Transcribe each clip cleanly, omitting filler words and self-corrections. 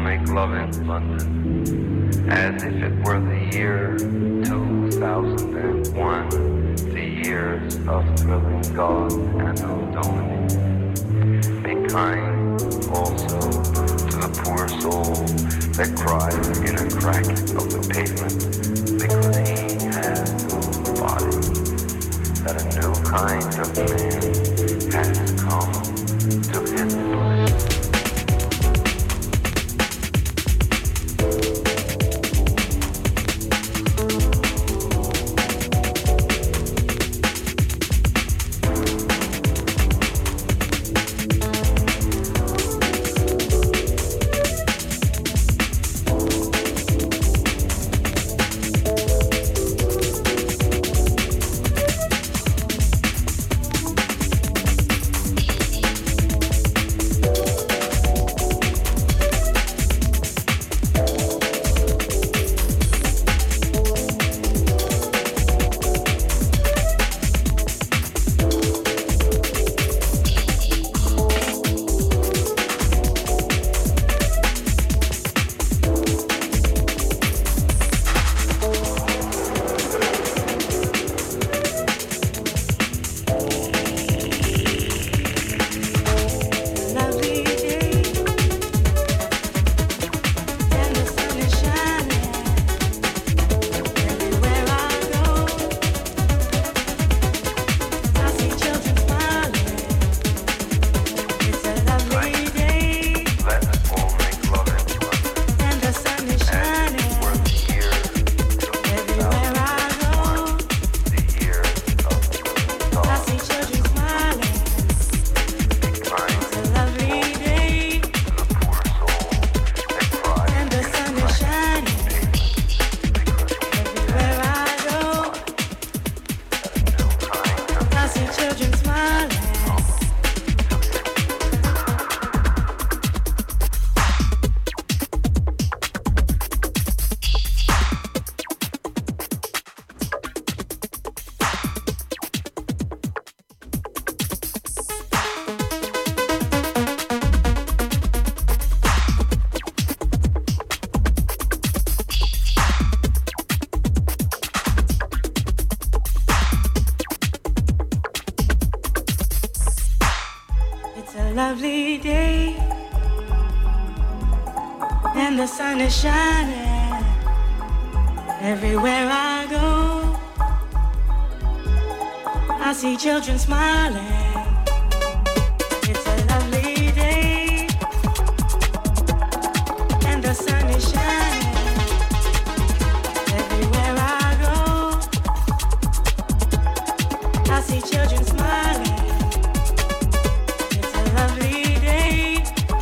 make love in London, as if it were the year 2001, the years of thrilling God and of Dominic. Be kind also to the poor soul that cries in a crack of the pavement because he has no body, that a new kind of man has come to his place. Lovely day, and the sun is shining everywhere I go. I see children smiling. It's a lovely day, and the sun is shining everywhere I go. I see children smiling. Lovely day,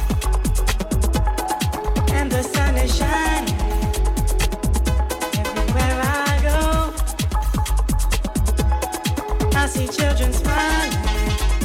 and the sun is shining everywhere I go. I see children smiling.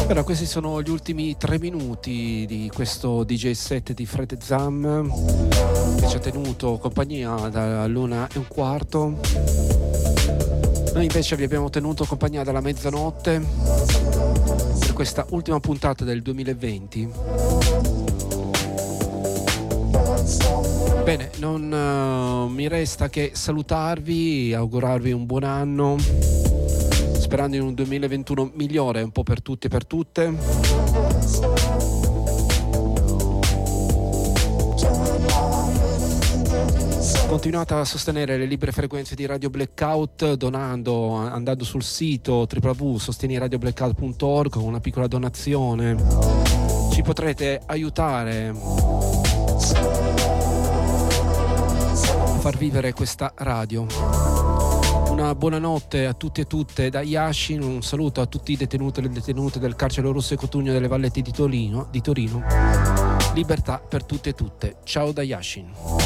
Allora, questi sono gli ultimi 3 minuti di questo DJ set di Fred Zam, che ci ha tenuto compagnia dall'1:15. Noi invece vi abbiamo tenuto compagnia dalla mezzanotte per questa ultima puntata del 2020. Bene, non mi resta che salutarvi, augurarvi un buon anno, sperando in un 2021 migliore un po' per tutti e per tutte. Continuate a sostenere le libere frequenze di Radio Blackout andando sul sito www.sosteniradioblackout.org con una piccola donazione. Ci potrete aiutare a far vivere questa radio. Una buonanotte a tutti e tutte da Yashin, un saluto a tutti i detenuti e le detenute del carcere Rosso e Cotugno delle Vallette di Torino. Libertà per tutte e tutte. Ciao da Yashin.